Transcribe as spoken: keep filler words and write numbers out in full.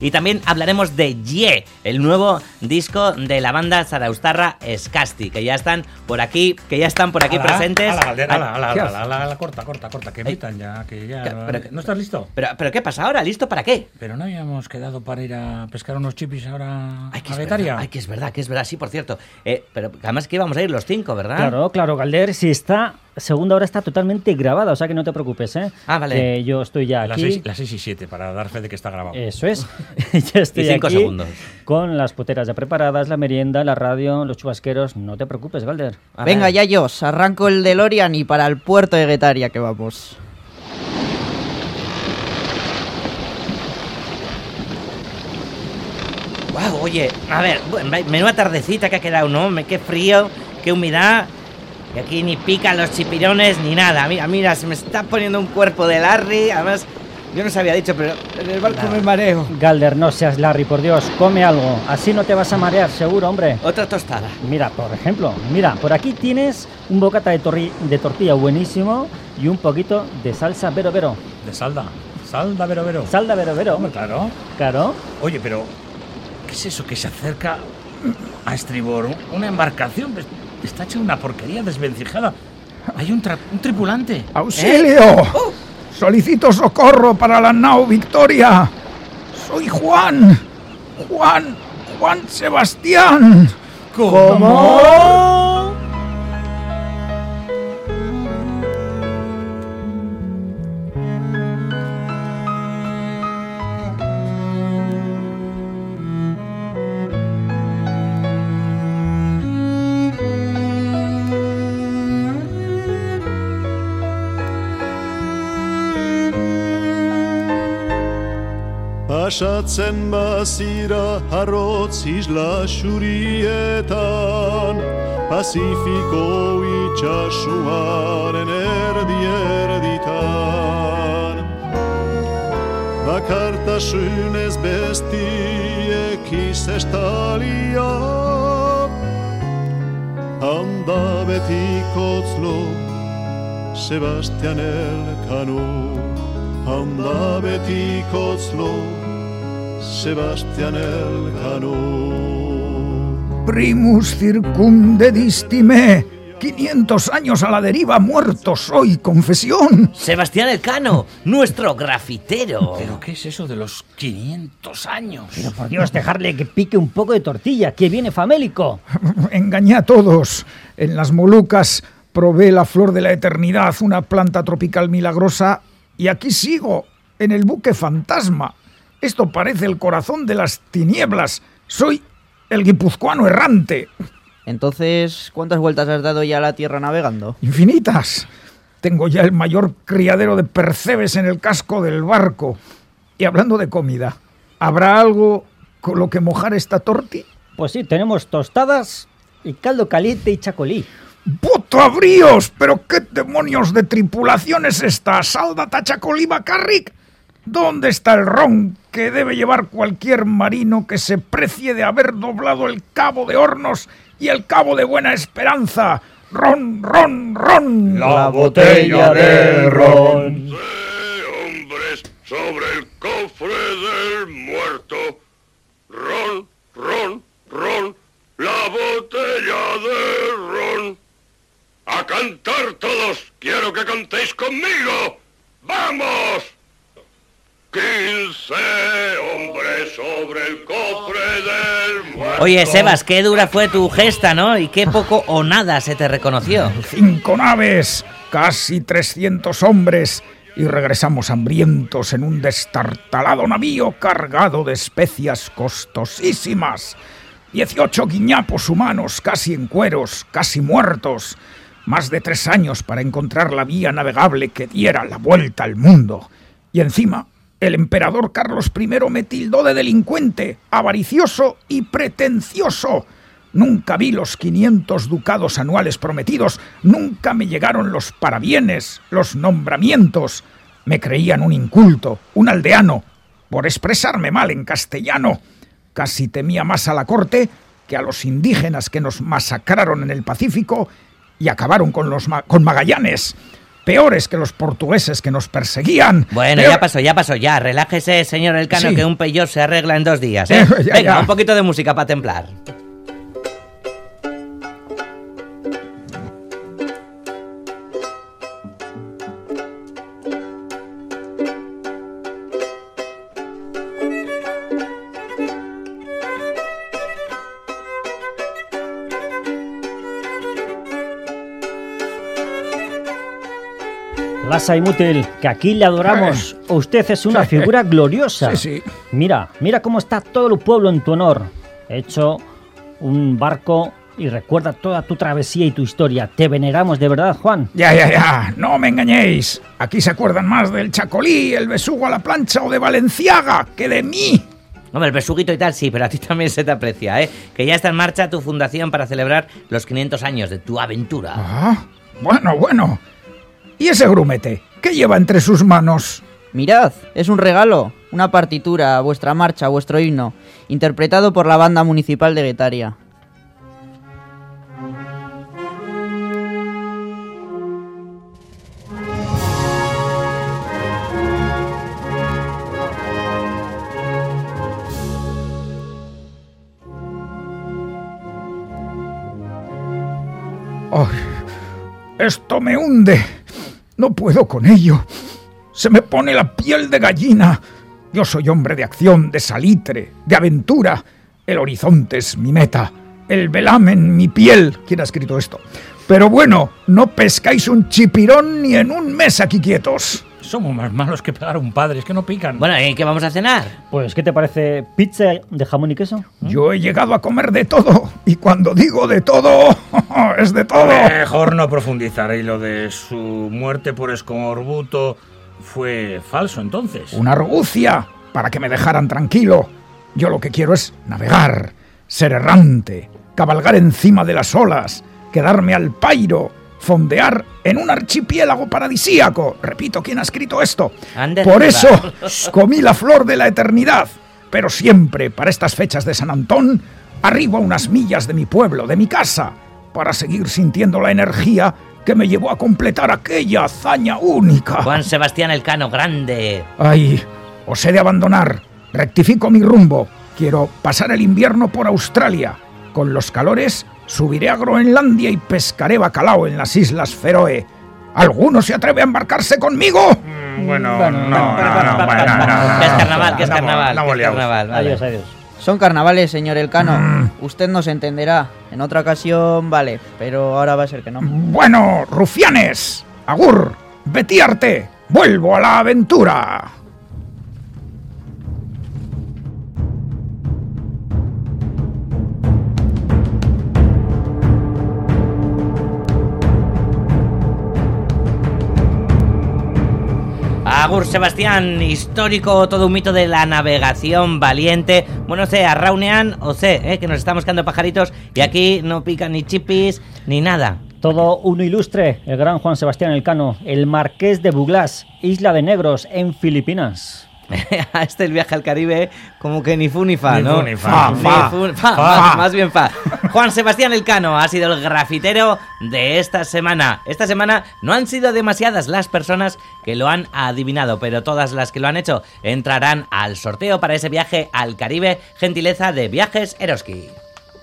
Y también hablaremos de Ye, el nuevo disco de la banda zaraustarra Escasti, que ya están por aquí, que ya están por aquí ala, presentes. Ala, Galder, ala, ala, ala, ala, ala, ala, corta, corta, corta, que invitan ya, que ya. ¿Qué? Pero, ¿No estás listo? Pero, pero ¿qué pasa ahora? ¿Listo para qué? Pero no habíamos quedado para ir a pescar unos chipis ahora Ay, que a es Guetaria. verdad, ay, que es verdad, que es verdad, sí, por cierto. Eh, pero además que íbamos a ir los cinco, ¿verdad? Claro, claro, Galder, si está, segunda hora está totalmente grabada, o sea que no te preocupes, ¿eh? Ah, vale. Que yo estoy ya Las aquí. seis, las seis y siete, para dar fe de que está grabado. Eso es. Ya estoy Y cinco aquí segundos. con las puteras ya preparadas, la merienda, la radio, los chubasqueros. No te preocupes, Galder. A Venga, ver. Yayos, arranco el DeLorean y para el puerto de Guetaria que vamos. Guau, oye, a ver, bueno, menuda tardecita que ha quedado, ¿no? Me- Qué frío, qué humedad. Y aquí ni pican los chipirones ni nada. Mira, mira, se me está poniendo un cuerpo de Larry. Además, yo no se había dicho, pero en el barco me mareo. Galder, no seas Larry, por Dios, come algo. Así no te vas a marear, seguro, hombre. Otra tostada. Mira, por ejemplo, mira, por aquí tienes un bocata de, torri- de tortilla buenísimo y un poquito de salsa vero vero. De salda. Salda, vero, vero. Salda vero vero. Hombre, claro. Claro. Oye, pero ¿qué es eso que se acerca a estribor? Una embarcación. Está hecha una porquería desvencijada. Hay un, tra- un tripulante. ¡Auxilio! Solicito socorro para la nao Victoria. Soy Juan. Juan. Juan Sebastián. ¿Cómo? Pasatzen bazira harrotz isla xurietan, Pazifiko itxasuaren erdi erditan. Bakartasunez bestiek izestalia, handa betikotzlo, Sebastian Elkano. Handa betikotzlo, Sebastian Elkano. Primus circumdedistime. quinientos años a la deriva, muerto soy, confesión. Sebastián Elcano, nuestro grafitero. ¿Pero qué es eso de los quinientos años? Pero por Dios, dejarle que pique un poco de tortilla, que viene famélico. Engañé a todos. En las Molucas probé la flor de la eternidad, una planta tropical milagrosa, y aquí sigo, en el buque fantasma. Esto parece el corazón de las tinieblas. Soy el guipuzcoano errante. Entonces, ¿cuántas vueltas has dado ya a la Tierra navegando? Infinitas. Tengo ya el mayor criadero de percebes en el casco del barco. Y hablando de comida, ¿habrá algo con lo que mojar esta torti? Pues sí, tenemos tostadas y caldo caliente y chacolí. ¡Putabríos! ¿Pero qué demonios de tripulación es esta? ¿Salda Tachacolí Bacarric? ¿Dónde está el ron que debe llevar cualquier marino que se precie de haber doblado el Cabo de Hornos y el Cabo de Buena Esperanza? ¡Ron, ron, ron! La botella de ron. Sí, hombres, sobre el cofre del muerto. Ron, ron, ron, la botella de ron. ¡A cantar todos! ¡Quiero que cantéis conmigo! ¡Vamos! Quince hombres sobre el cofre del muerto. Oye, Sebas, qué dura fue tu gesta, ¿no? Y qué poco o nada se te reconoció. Cinco naves, casi trescientos hombres, y regresamos hambrientos en un destartalado navío cargado de especias costosísimas. Dieciocho guiñapos humanos, casi en cueros, casi muertos. Más de tres años para encontrar la vía navegable que diera la vuelta al mundo. Y encima, el emperador Carlos primero me tildó de delincuente, avaricioso y pretencioso. Nunca vi los quinientos ducados anuales prometidos, nunca me llegaron los parabienes, los nombramientos. Me creían un inculto, un aldeano, por expresarme mal en castellano. Casi temía más a la corte que a los indígenas que nos masacraron en el Pacífico y acabaron con, los ma- con Magallanes. peores que los portugueses que nos perseguían. Bueno, Peor... ya pasó, ya pasó, ya. Relájese, señor Elcano, Sí. que un peyot se arregla en dos días, ¿eh? Ya, Venga, ya. un poquito de música para templar. Lasa inútil, que aquí le adoramos. Usted es una figura gloriosa. Sí, sí. Mira, mira cómo está todo el pueblo en tu honor. He hecho un barco y recuerda toda tu travesía y tu historia. Te veneramos de verdad, Juan. Ya, ya, ya, no me engañéis. Aquí se acuerdan más del Chacolí, el Besugo a la plancha o de Valenciaga que de mí. Hombre, el besuguito y tal, sí, pero a ti también se te aprecia, ¿eh? Que ya está en marcha tu fundación para celebrar los quinientos años de tu aventura. Ah, bueno, bueno. ¿Y ese grumete? ¿Qué lleva entre sus manos? Mirad, es un regalo, una partitura, vuestra marcha, vuestro himno, interpretado por la banda municipal de Guetaria. ¡Ay! Esto me hunde. No puedo con ello. Se me pone la piel de gallina. Yo soy hombre de acción, de salitre, de aventura. El horizonte es mi meta. El velamen mi piel. ¿Quién ha escrito esto? Pero bueno, no pescáis un chipirón ni en un mes aquí quietos. Somos más malos que pegar a un padre, es que no pican. Bueno, ¿y qué vamos a cenar? Pues, ¿qué te parece pizza de jamón y queso? Yo he llegado a comer de todo. Y cuando digo de todo, es de todo. Mejor no profundizar. Y lo de su muerte por escorbuto fue falso, entonces. Una argucia para que me dejaran tranquilo. Yo lo que quiero es navegar, ser errante, cabalgar encima de las olas, quedarme al pairo, fondear en un archipiélago paradisíaco. Repito, ¿quién ha escrito esto? Ander Por Riva. eso comí la flor de la eternidad. Pero siempre, para estas fechas de San Antón, arribo a unas millas de mi pueblo, de mi casa, para seguir sintiendo la energía que me llevó a completar aquella hazaña única. Juan Sebastián Elcano, grande. Ay, os he de abandonar. Rectifico mi rumbo. Quiero pasar el invierno por Australia. Con los calores subiré a Groenlandia y pescaré bacalao en las Islas Feroe. ¿Alguno se atreve a embarcarse conmigo? Mm, Bueno, no, no, no, no, bueno, no, no, Que es no, carnaval, que es no, carnaval, no, que es liamos. carnaval. Vale. Adiós, adiós. Son carnavales, señor Elcano. Mm. Usted nos entenderá. En otra ocasión, vale, pero ahora va a ser que no. Bueno, rufianes, agur, betiarte, vuelvo a la aventura. Agur Sebastián, histórico, todo un mito de la navegación valiente. Bueno, sé, arraunean o sé, eh, que nos estamos quedando pajaritos y aquí no pican ni chipis ni nada. Todo uno ilustre, el gran Juan Sebastián Elcano, el marqués de Buglas, Isla de Negros, en Filipinas. Este el viaje al Caribe como que ni fu ni fa, Ni ¿no? fu ni fa. Ni Fa, fu- fa, fa. Más, más bien fa. Juan Sebastián Elcano ha sido el grafitero de esta semana. Esta semana no han sido demasiadas las personas que lo han adivinado, pero todas las que lo han hecho entrarán al sorteo para ese viaje al Caribe, gentileza de Viajes Eroski.